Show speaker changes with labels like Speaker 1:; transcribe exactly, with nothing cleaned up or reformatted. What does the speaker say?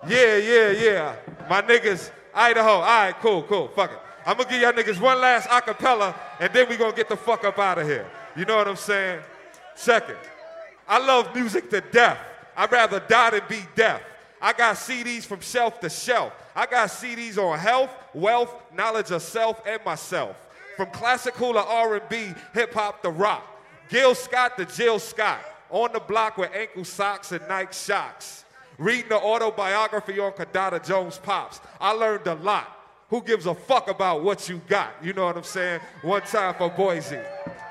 Speaker 1: Yeah, yeah, yeah. My niggas, Idaho. All right, cool, cool. Fuck it. I'm gonna give y'all niggas one last acapella, and then we gonna get the fuck up out of here. You know what I'm saying? Second, I love music to death. I'd rather die than be deaf. I got C Ds from shelf to shelf. I got C Ds on health, wealth, knowledge of self and myself. From classical to R and B, hip hop to rock. Gil Scott to Jill Scott. On the block with ankle socks and Nike shocks. Reading the autobiography on Kadada Jones Pops. I learned a lot. Who gives a fuck about what you got? You know what I'm saying? One time for Boise.